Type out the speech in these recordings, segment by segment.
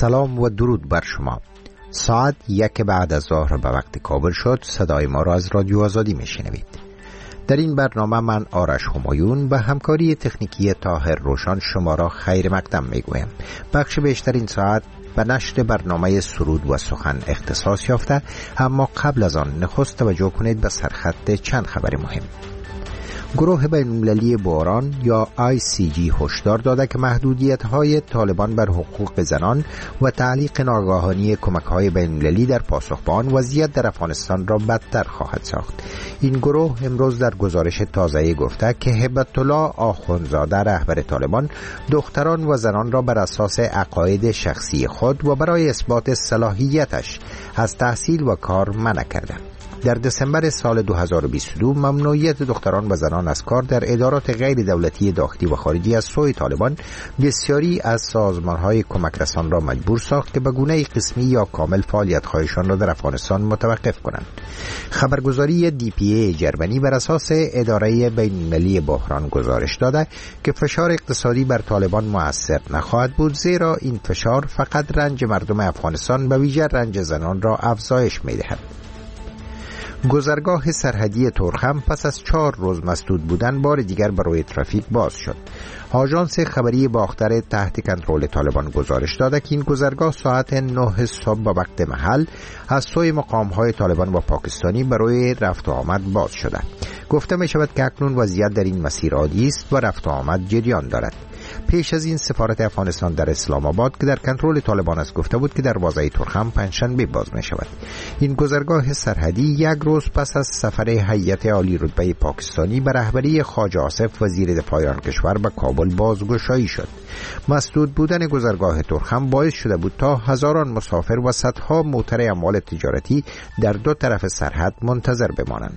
سلام و درود بر شما. ساعت 1 بعد از ظهر به وقت کابل شد. صدای ما را از رادیو آزادی میشنوید. در این برنامه من آرش همایون به همکاری تکنیکی طاهر روشن شما را خیر مقدم میگویم. بخش بیشتر این ساعت به نشر برنامه سرود و سخن اختصاص یافته، اما قبل از آن نخست توجه کنید به سرخط چند خبر مهم. گروه بین‌المللی بحران یا ICG هشدار داده که محدودیت‌های طالبان بر حقوق زنان و تعلیق ناگهانی کمک‌های بین‌المللی در پاسخ به آن وضعیت در افغانستان را بدتر خواهد ساخت. این گروه امروز در گزارش تازه‌ای گفته که هبت الله آخوندزاده رهبر طالبان دختران و زنان را بر اساس عقاید شخصی خود و برای اثبات صلاحیتش از تحصیل و کار منع کرده. در دسامبر سال 2022 ممنوعیت دختران و زنان از کار در ادارات غیر دولتی داخلی و خارجی از سوی طالبان بسیاری از سازمان‌های کمک رسان را مجبور ساخت که به گونه قسمی یا کامل فعالیت‌هایشان را در افغانستان متوقف کنند. خبرگزاری DPA جرمنی بر اساس اداره بین‌المللی بحران گزارش داده که فشار اقتصادی بر طالبان مؤثر نخواهد بود، زیرا این فشار فقط رنج مردم افغانستان به ویژه رنج زنان را افزایش می‌دهد. گذرگاه سرحدی تورخم پس از 4 روز مسدود بودن بار دیگر برای ترافیک باز شد. آژانس خبری باختر تحت کنترل طالبان گزارش داده که این گذرگاه ساعت 9 صبح به وقت محل از سوی مقام‌های طالبان و پاکستانی برای رفت و آمد باز شده. گفته می شود که اکنون وضعیت در این مسیر عادی است و رفت و آمد جریان دارد. پیش از این سفارت افغانستان در اسلام آباد که در کنترل طالبان است گفته بود که دروازه تورخم پنجشنبه باز می شود. این گذرگاه سرحدی 1 روز پس از سفر هیئت عالی رتبه پاکستانی به رهبری خواجه آصف وزیر دفاع ایران کشور به کابل بازگشایی شد. مسدود بودن گذرگاه تورخم باعث شده بود تا هزاران مسافر و صدها موتر اموال تجارتی در دو طرف سرحد منتظر بمانند.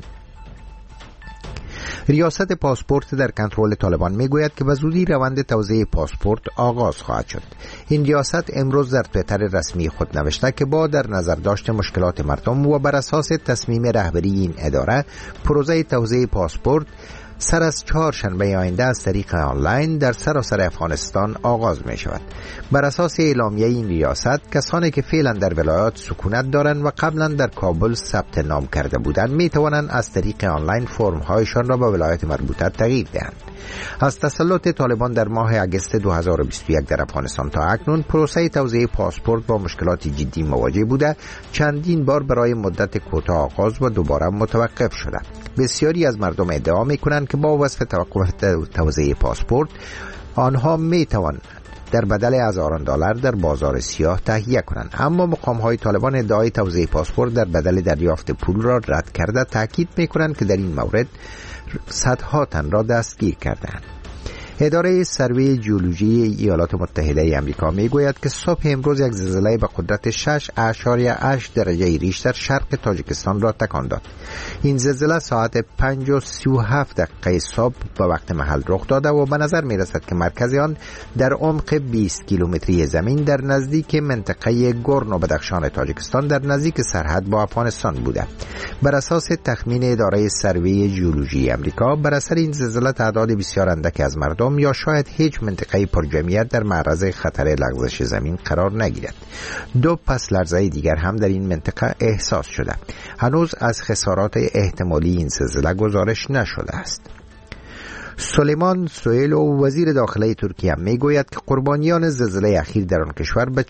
ریاست پاسپورت در کنترل طالبان میگوید که به زودی روند توزیع پاسپورت آغاز خواهد شد. این ریاست امروز در توییتر رسمی خود نوشته که با در نظر داشت مشکلات مردم و بر اساس تصمیم رهبری این اداره، پروژه توزیع پاسپورت سر از 4 شنبه آینده از طریق آنلاین در سراسر افغانستان آغاز می شود. بر اساس اعلامیه این ریاست، کسانی که فعلا در ولایات سکونت دارند و قبلا در کابل ثبت نام کرده بودند می توانند از طریق آنلاین فرم هایشان را به ولایت مربوطه تغییر دهند. از تسلط طالبان در ماه اگست 2021 در افغانستان تا اکنون پروسه توزیع پاسپورت با مشکلات جدی مواجه بوده، چندین بار برای مدت کوتاه آغاز و دوباره متوقف شده. بسیاری از مردم ادعا می‌کنند که با وصف توقف توزیع پاسپورت آنها می‌توانند در بدل هزاران دلار در بازار سیاه تهیه کنند، اما مقام‌های طالبان ادعای توزیع پاسپورت در بدل دریافت پول را رد کرده تاکید می‌کنند که در این مورد صدها تن را دستگیر کردند. اداره سروی ژئولوژی ایالات متحده آمریکا میگوید که صبح امروز یک زلزله به قدرت 6.8 درجه ریشتر شرق تاجیکستان را تکان داد. این زلزله ساعت 5:37 صبح به وقت محل رخ داده و به نظر می رسد که مرکز آن در عمق 20 کیلومتری زمین در نزدیک منطقه گورن و بدخشان تاجیکستان در نزدیک سرحد با افغانستان بوده. بر اساس تخمین اداره سروی ژئولوژی آمریکا، بر اثر این زلزله تعداد بسیار اندکی از مردم یا شاید هیچ منطقه پرجمعیت در معرض خطر لغزش زمین قرار نگیرد. 2 پس لرزه دیگر هم در این منطقه احساس شده. هنوز از خسارات احتمالی این زلزله گزارش نشده است. سلیمان سویلو وزیر داخله ترکیه میگوید که قربانیان زلزله اخیر در آن کشور به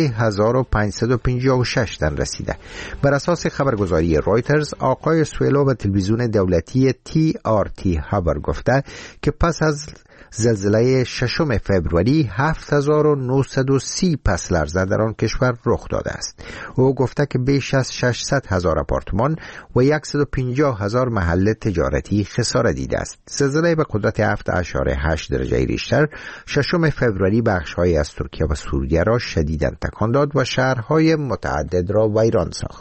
43556 تن رسیده. بر اساس خبرگزاری رویترز، آقای سویلو به تلویزیون دولتی TRT خبر گفته که پس از زلزله 6 فوریه 7930 پس لرزه در آن کشور رخ داده است. او گفته که بیش از 600,000 آپارتمان و 150,000 محل تجارتی خسارت دیده است. زلزله به قدرت 7.8 درجه ریشتر 6 فوریه بخش‌هایی از ترکیه و سوریه را شدیداً تکان داد و شهرهای متعدد را ویران ساخت.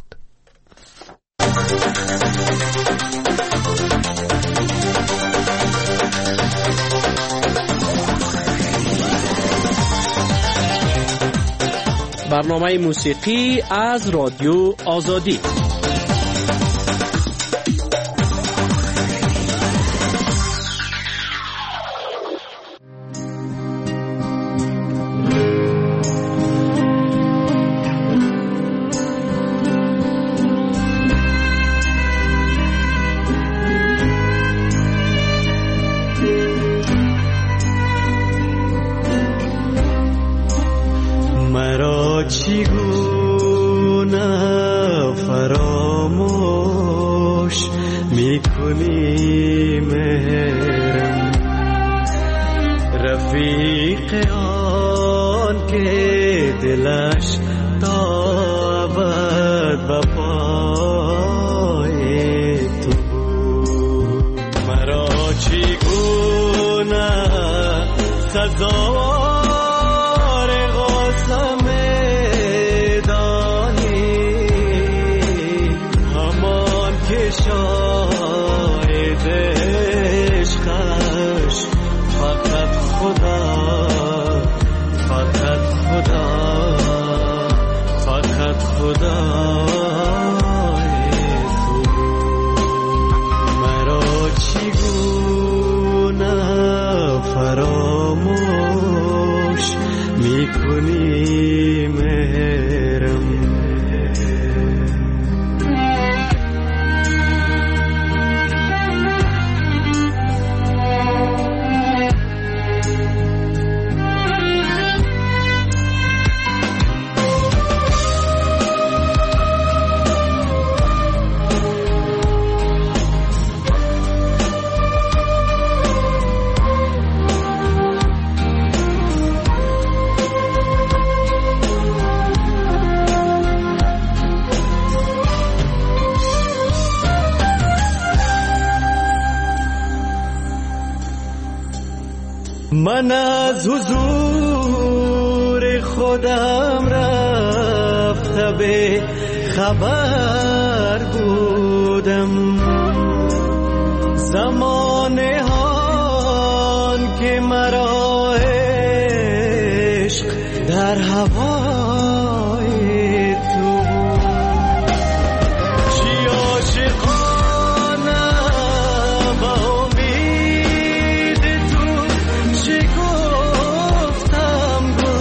برنامه موسیقی از رادیو آزادی. چگونه فراموش میکنی مهرم، رفیق آن که دلش تا ابد به پای تو بود. مرا چگونه سزاوار غصه می‌دانی، همان که شاهد عشقش فقط خدا، فقط خدا، فقط خدا تو. مرا چگونه فراموش میکنی مهرم. من از حضور خودم رفته به خبر بودم، زمانه هان که مرا عشق در هوای تو، چی عاشقانه با امید تو، چی گفتم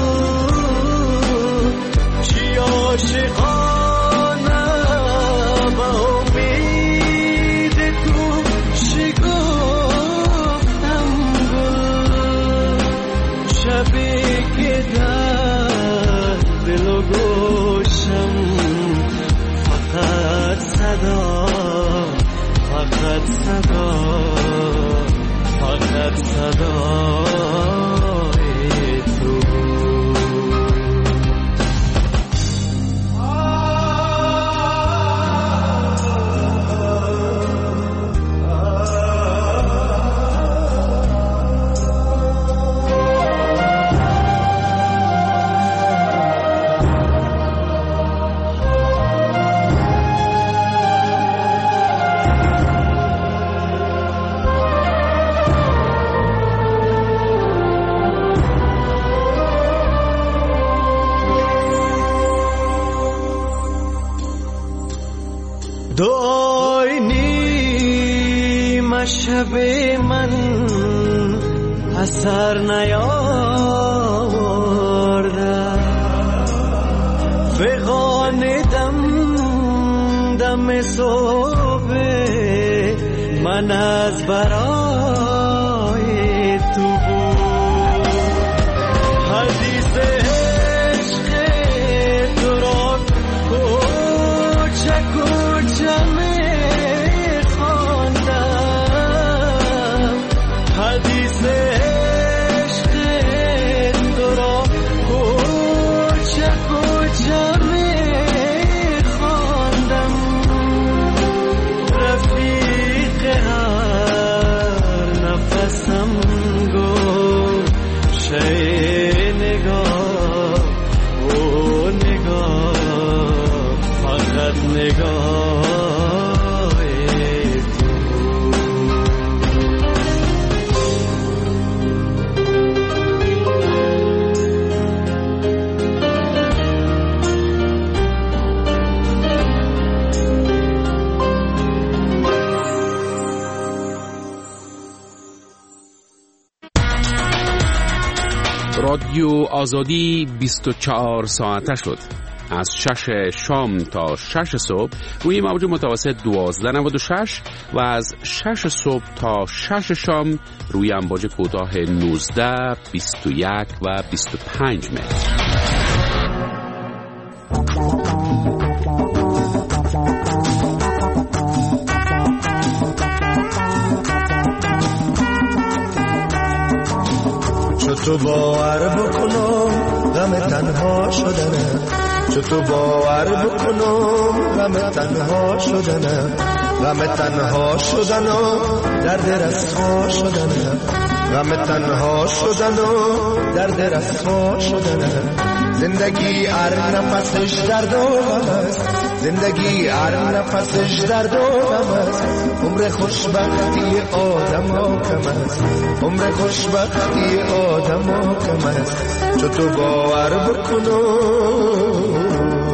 بود، چی عاشقانه با امید تو، چی گفتم بود. شبی که در دل و گوشم فقط صدا، فقط صدا، فقط صدای تو. دعای نیم شب من اثر نیاورده، فغان دم صبح من از برای تو بود. حدیث عشق تو را کوچه کوچه میخواندم، حدیث عشق تو را کوچه کوچه میخواندم. رفیق هر نفسم گفت شی نگاه و نگاه، فقط نگاه رادیو آزادی 24 ساعته شد. از 6 شام تا 6 صبح روی موج متوسط 1296 و از 6 صبح تا 6 شام روی امواج کوتاه 19، 21 و 25 متر. تو باور بکنم غم تنها شدنم، چو تو باور بکنم غم تنها شدنم، غم تنها شدنم درد رسوا شدنم، غم تنها شدنم درد رسوا شدنم. زندگی هر نفسش درد و غم است، زندگی هر نفسش درد و غم است. عمر خوشبختی آدم ها کم است، عمر خوشبختی آدم ها کم است. چو تو باور بکنم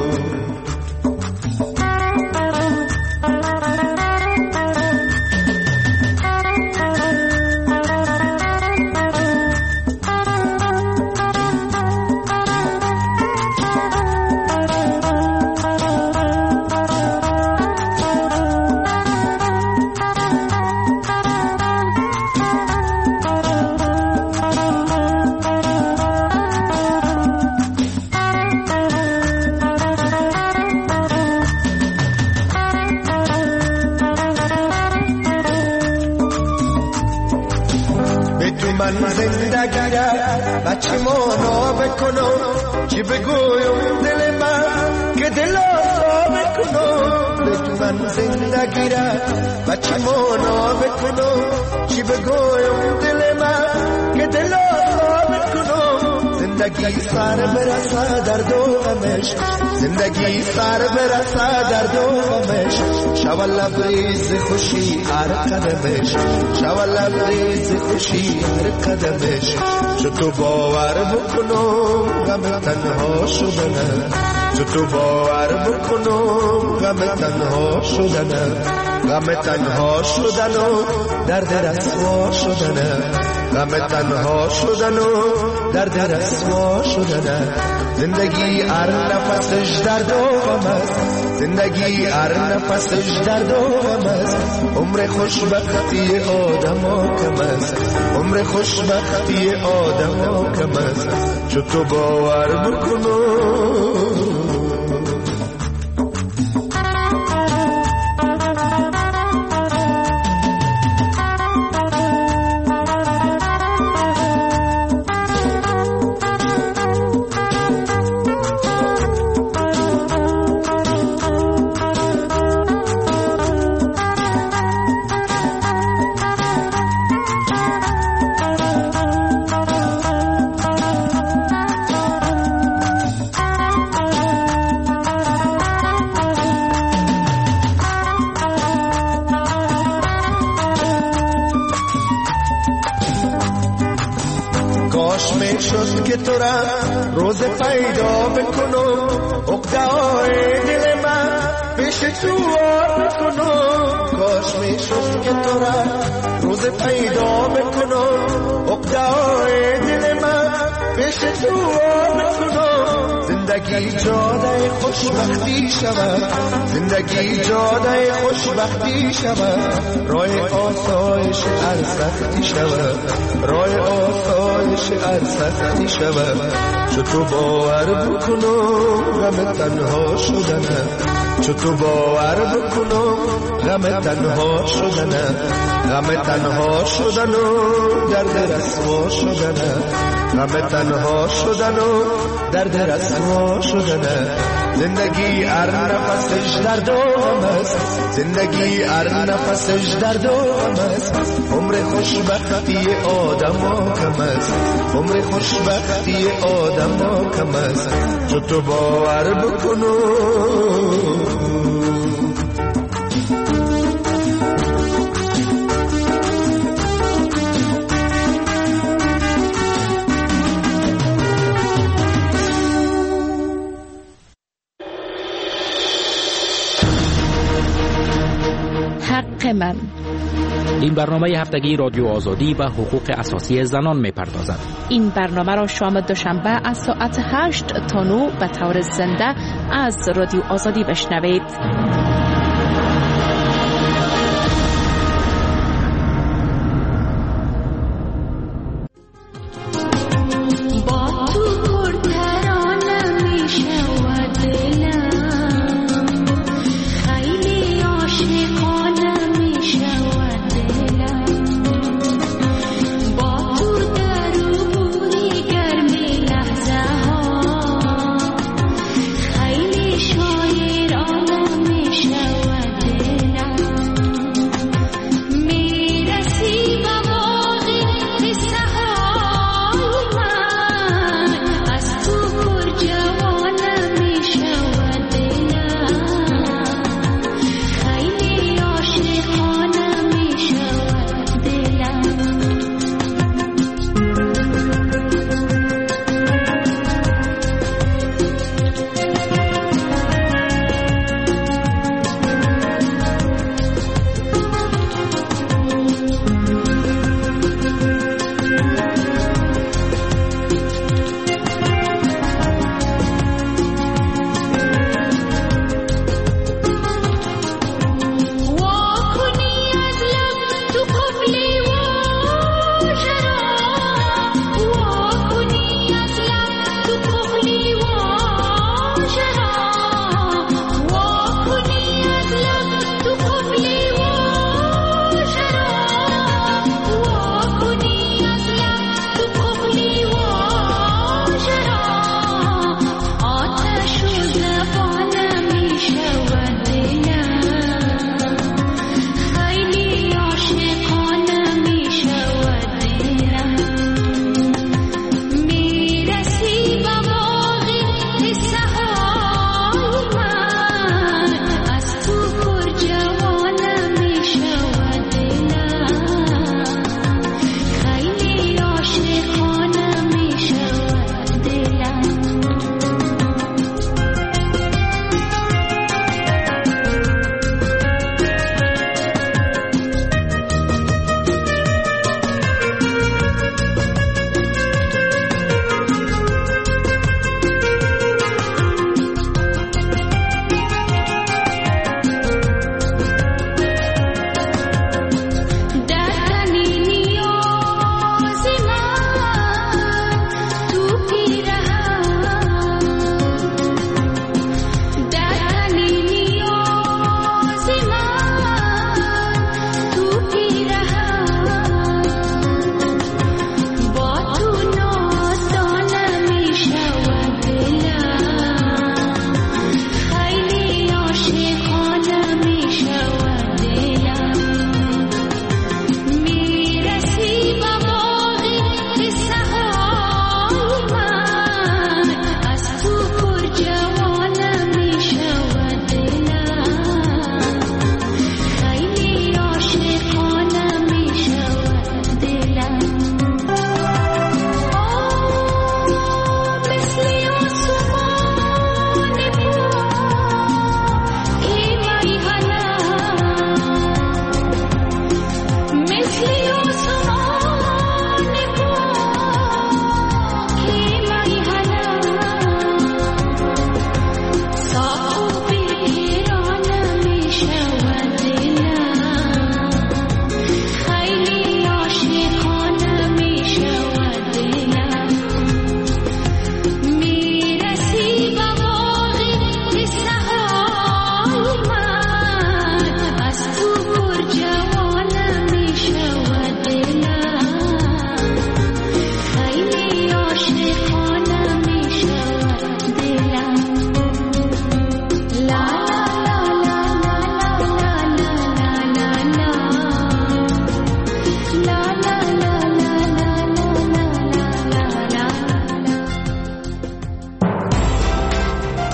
بچه مانا بکنم، چی بگویم دل من که دل آسا بکنم. به تو من زندگی را بچه مانا بکنم، چی بگویم دل من که دل آسا بکنم. زندگی سر برسه درد و غمش، زندگی سر برسه درد و غمش. شو لبریز خوشی هر قدمش، شو لبریز خوشی هر قدمش. چو تو باور بکنم غم تنها شدنم، چو تو باور بکنم غم تنها شدنم، غم تنها شدنم درد رسوا شدنم، غم تنها شدنم درد رسوا شدنم. زندگی هر نفسش درد و غم است، زندگی هر نفسش درد و غم است. عمر خوشبختی آدم ها کم است، عمر خوشبختی آدم ها کم است. چو تو باور بکنم که تو را روز پیدا بکنم، عقده‌های دل من پیش تو آر کنم. کاش میشد که تو را روز پیدا بکنم، عقده‌های دل من پیش تو آر کنم. زندگی جاده خوشبختی شود، زندگی جاده خوشبختی شود. راه آسایش هر سختی شود، راه آسایش هر سختی شود. چو تو باور بکنم غم تنها شدنم، چو تو باور بکنم غم تنها شدنم، غم تنها شدنم درد رسوا شدنم، غم تنها شدنم درد رسوا شدنم. زندگی هر نفسش درد و غم است، زندگی هر نفسش درد و غم است. عمر خوشبختی آدم ها کم است، عمر خوشبختی آدم ها کم است. چو تو باور بکنم من. این برنامه هفتگی رادیو آزادی و حقوق اساسی زنان می‌پردازد. این برنامه را شام دوشنبه از ساعت 8 تا 9 به طور زنده از رادیو آزادی بشنوید.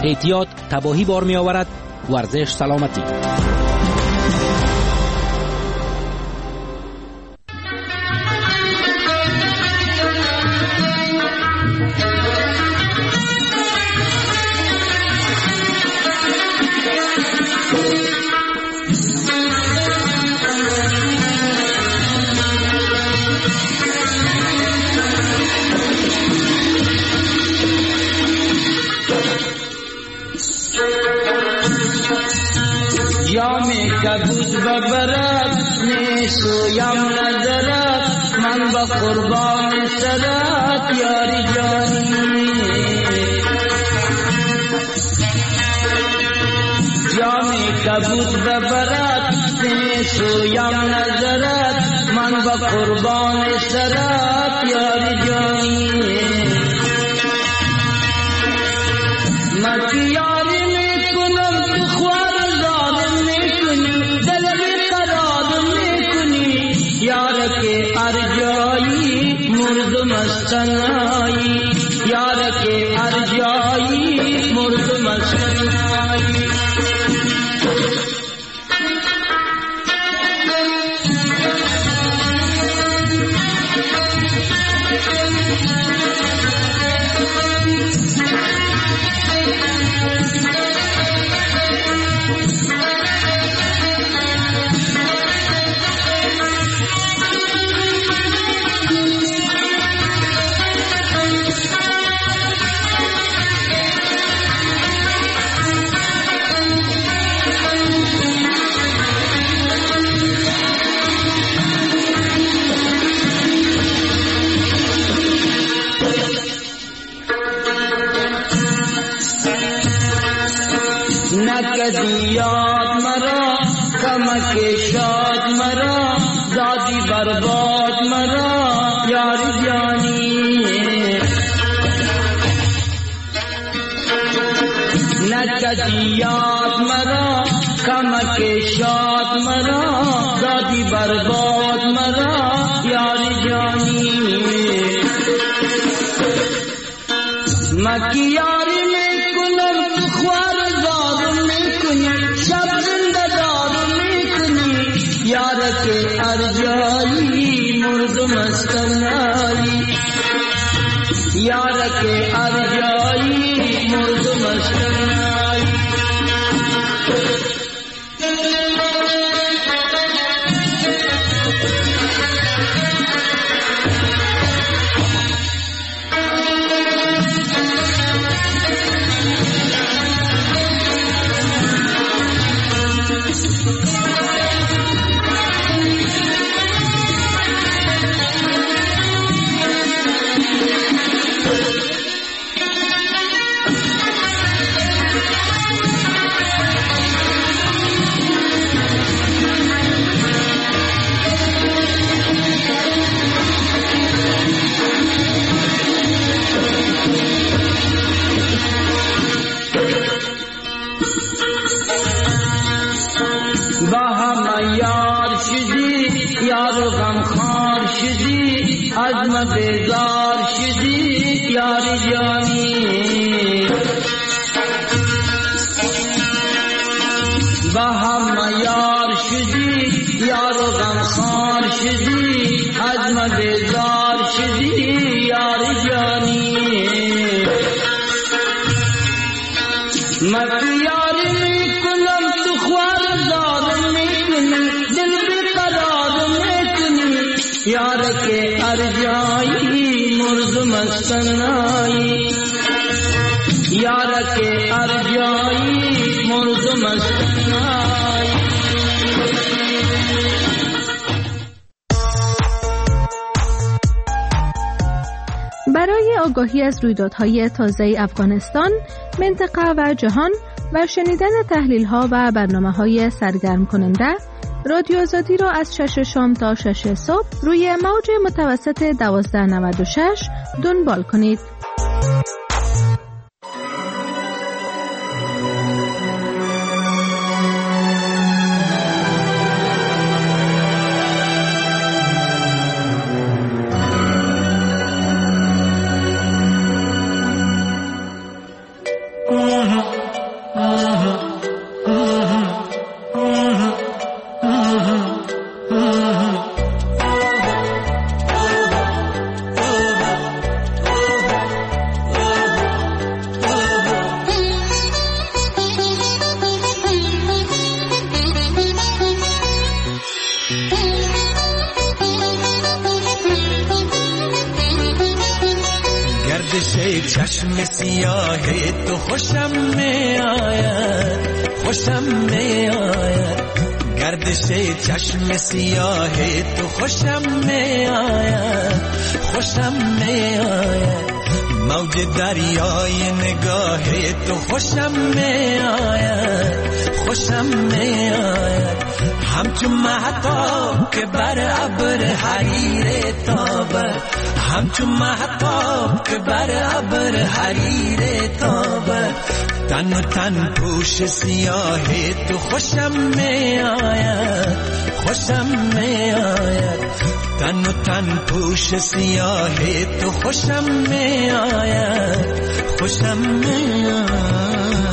اعتیاد تباهی بار می آورد. ورزش سلامتی. کبود ببرد نیسویم نظرت من با قربان سرت یاری جانی جامی کبود ببرد نیسویم نظرت من با قربان سرت یاری جانی من یاری میکنم تو خوار ارجایی مرد مستنایی یار کے ارجایی مرد مستنایی نکدی یاد مرا کمک شاد مرا دادی برباد مرا یاری جانی نکدی یاد مرا کمک شاد مرا دادی برباد مرا یاری جانی مکی یاری میکنم تو خوار یار کے ارجائی مرد مستنائی یار کے ارجائی مرد مستنائی یارو غمخوار شدی عزم بیزار شدی یاری جانی با هم یار شدی یارو غمخوار شدی عزم بیزار شدی یاری جانی مت یاری میکنم تو خوار دارم میکنم دل یار کے ارجائی مرد مستنائی یار کے ارجائی مرد مستنائی برای آگاهی از رویدادهای تازه افغانستان، منطقه و جهان و شنیدن تحلیل‌ها و برنامه‌های سرگرم کننده، رادیو آزادی را از 6 شام تا 6 صبح روی موج متوسط 1296 دنبال کنید. چشم سیاه تو خوشم می آید، خوشم می آید. گردش چشم سیاه تو خوشم می آید، خوشم می آید. موج دریای نگاه تو خوشم می آید، خوشم می آید. همچون مهتاب که بر ابر حریر تابد، همچون مهتاب که بر ابر حریر تابد. تن و تن پوش سیاه تو خوشم می آید، خوشم می آید. تن و تن پوش سیاه تو خوشم می آید، خوشم می آید.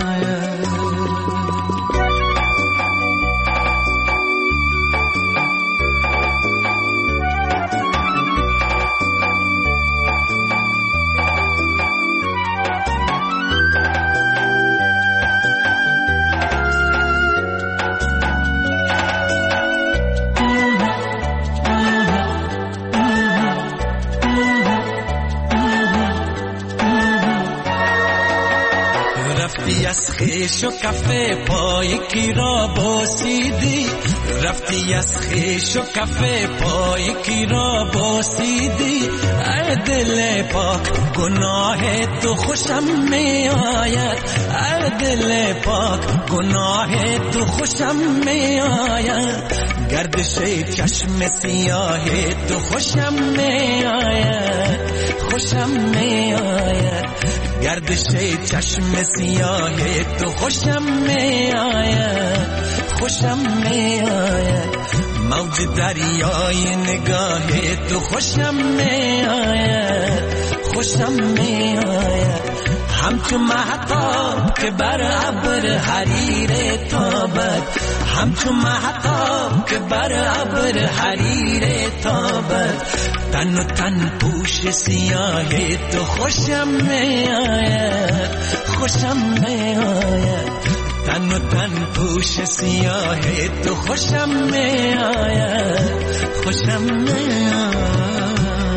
از خیش و کفه پای کی را بوسیدی، رفتی از خیش و کفه پای کی را بوسیدی. ای دل پاک گناه تو خوشم می آید، ای دل پاک گناه تو خوشم می آید. گردش چشم سیاه تو خوشم می آید، خوشم می آید. گردش چشم سیاه تو خوشم می آید، خوشم می آید. موج دریای نگاه تو خوشم می آید، خوشم می آید. همچون مهتاب که بر ابر حریر تابد، همچون مهتاب که بر ابر حریر تابد. تن و تن پوش سیاه تو خوشم می آید، خوشم می آید. تن و تن پوش سیاه تو خوشم می آید، خوشم می آید.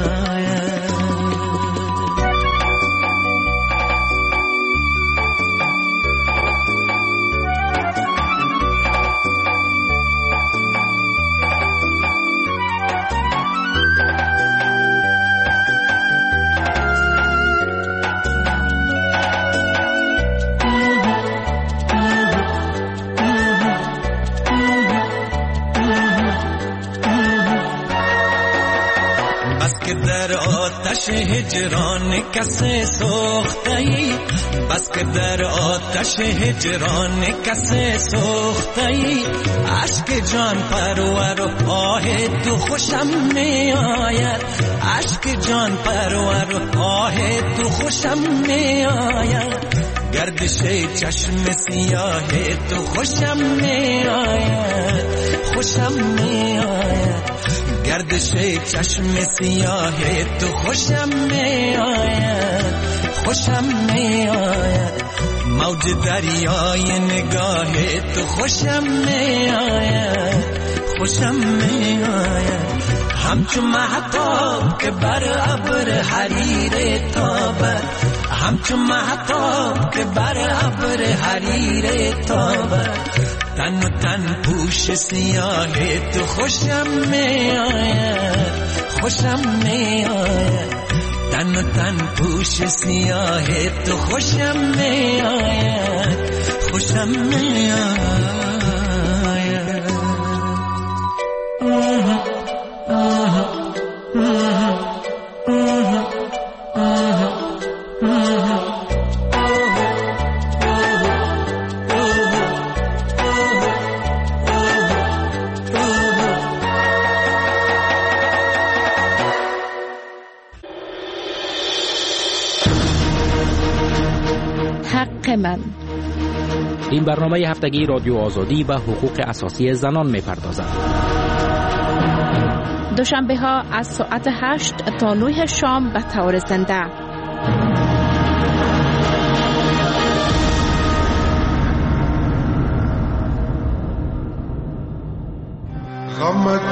آتش هجران کسی سوخته‌ای، بس که در آتش هجران کسی سوخته‌ای. عشق جان پرور و آه تو خوشم می آید، عشق جان پرور و آه تو خوشم می آید. گردش چشم سیاه تو خوشم می آید، خوشم می آید. گردش چشم سیاه تو خوشم می آید، خوشم می آید. موج دریای نگاه تو خوشم می آید، خوشم می آید. همچون مهتاب که بر ابر حریر تابد، همچون مهتاب که بر ابر حریر تابد. تن و تن پوش سیاه تو خوشم می آید، خوشم می آید. تن و تن پوش سیاه تو خوشم می آید، خوشم می آید. من. این برنامه هفتگی رادیو آزادی و حقوق اساسی زنان می‌پردازد. دوشنبه ها از ساعت 8 تا 9 شام به طور زنده.